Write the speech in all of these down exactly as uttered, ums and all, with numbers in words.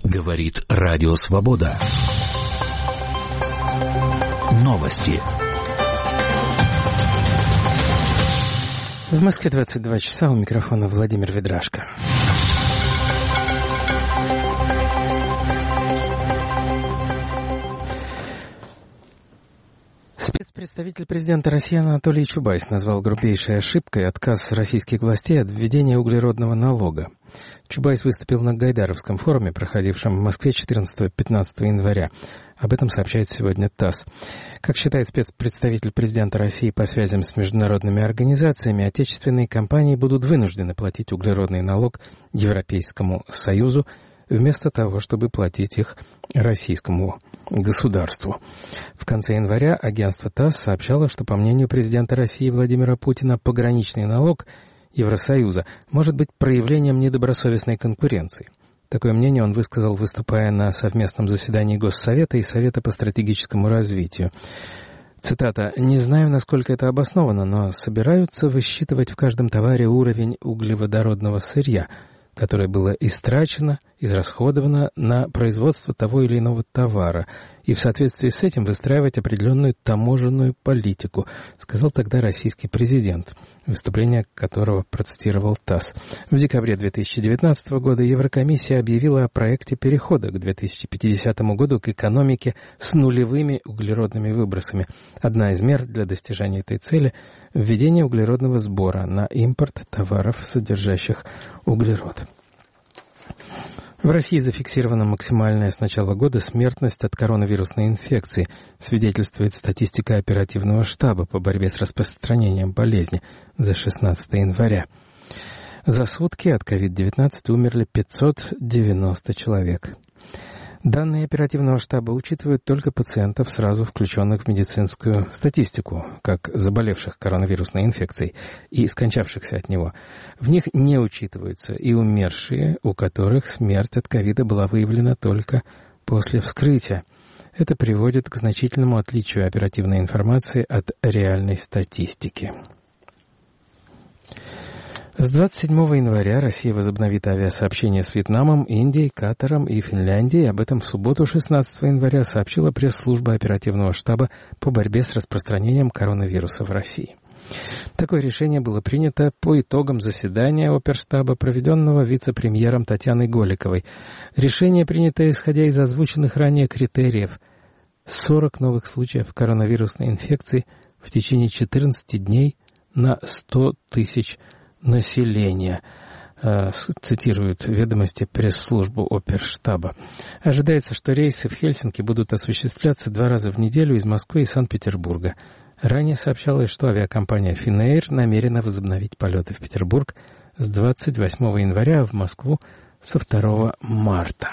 Говорит Радио Свобода. Новости. В Москве двадцать два часа, у микрофона Владимир Ведрашко. Спецпредставитель президента России Анатолий Чубайс назвал грубейшей ошибкой отказ российских властей от введения углеродного налога. Чубайс выступил на Гайдаровском форуме, проходившем в Москве четырнадцатого-пятнадцатого января. Об этом сообщает сегодня ТАСС. Как считает спецпредставитель президента России по связям с международными организациями, отечественные компании будут вынуждены платить углеродный налог Европейскому Союзу, вместо того, чтобы платить их российскому государству. В конце января агентство ТАСС сообщало, что, по мнению президента России Владимира Путина, пограничный налог Евросоюза может быть проявлением недобросовестной конкуренции. Такое мнение он высказал, выступая на совместном заседании Госсовета и Совета по стратегическому развитию. Цитата: «Не знаю, насколько это обосновано, но собираются высчитывать в каждом товаре уровень углеводородного сырья, которое было истрачено, израсходовано на производство того или иного товара, и в соответствии с этим выстраивать определенную таможенную политику», сказал тогда российский президент, выступление которого процитировал ТАСС. В декабре две тысячи девятнадцатого года Еврокомиссия объявила о проекте перехода к две тысячи пятидесятому году к экономике с нулевыми углеродными выбросами. Одна из мер для достижения этой цели – введение углеродного сбора на импорт товаров, содержащих углерод. В России зафиксирована максимальная с начала года смертность от коронавирусной инфекции, свидетельствует статистика оперативного штаба по борьбе с распространением болезни за шестнадцатого января. За сутки от ковид девятнадцать умерли пятьсот девяносто человек. Данные оперативного штаба учитывают только пациентов, сразу включенных в медицинскую статистику, как заболевших коронавирусной инфекцией и скончавшихся от него. В них не учитываются и умершие, у которых смерть от ковида была выявлена только после вскрытия. Это приводит к значительному отличию оперативной информации от реальной статистики. С двадцать седьмого января Россия возобновит авиасообщение с Вьетнамом, Индией, Катаром и Финляндией. Об этом в субботу, шестнадцатого января, сообщила пресс-служба оперативного штаба по борьбе с распространением коронавируса в России. Такое решение было принято по итогам заседания оперштаба, проведенного вице-премьером Татьяной Голиковой. Решение принято исходя из озвученных ранее критериев. сорок новых случаев коронавирусной инфекции в течение четырнадцати дней на сто тысяч населения, цитируют ведомости пресс-службу оперштаба. Ожидается, что рейсы в Хельсинки будут осуществляться два раза в неделю из Москвы и Санкт-Петербурга. Ранее сообщалось, что авиакомпания Finnair намерена возобновить полеты в Петербург с двадцать восьмого января, а в Москву со второго марта.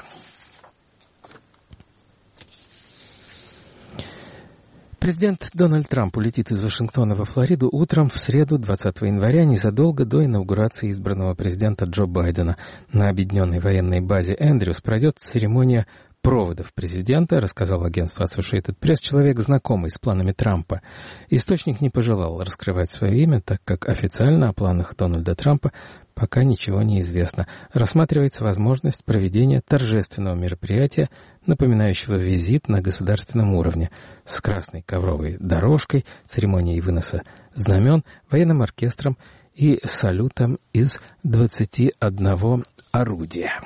Президент Дональд Трамп улетит из Вашингтона во Флориду утром в среду, двадцатого января, незадолго до инаугурации избранного президента Джо Байдена. На объединенной военной базе Эндрюс пройдет церемония проводов президента, рассказал агентство Associated Press человек, знакомый с планами Трампа. Источник не пожелал раскрывать свое имя, так как официально о планах Дональда Трампа пока ничего не известно. Рассматривается возможность проведения торжественного мероприятия, напоминающего визит на государственном уровне, с красной ковровой дорожкой, церемонией выноса знамен, военным оркестром и салютом из двадцати одного орудия.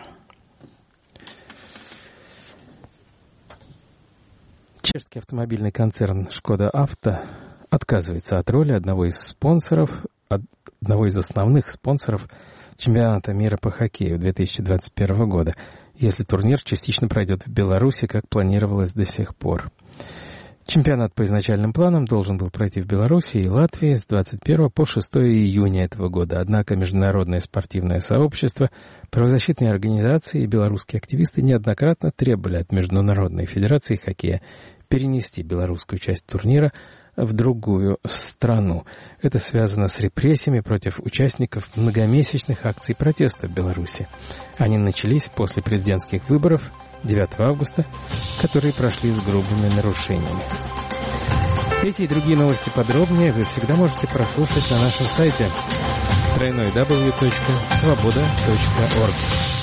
Чешский автомобильный концерн «Шкода Авто» отказывается от роли одного из спонсоров, одного из основных спонсоров чемпионата мира по хоккею две тысячи двадцать первого года, если турнир частично пройдет в Беларуси, как планировалось до сих пор. Чемпионат по изначальным планам должен был пройти в Беларуси и Латвии с двадцать первого по шестого июня этого года. Однако международное спортивное сообщество, правозащитные организации и белорусские активисты неоднократно требовали от Международной федерации хоккея перенести белорусскую часть турнира в другую страну. Это связано с репрессиями против участников многомесячных акций протеста в Беларуси. Они начались после президентских выборов девятого августа, которые прошли с грубыми нарушениями. Эти и другие новости подробнее вы всегда можете прослушать на нашем сайте дабл ю дабл ю дабл ю точка свобода точка орг.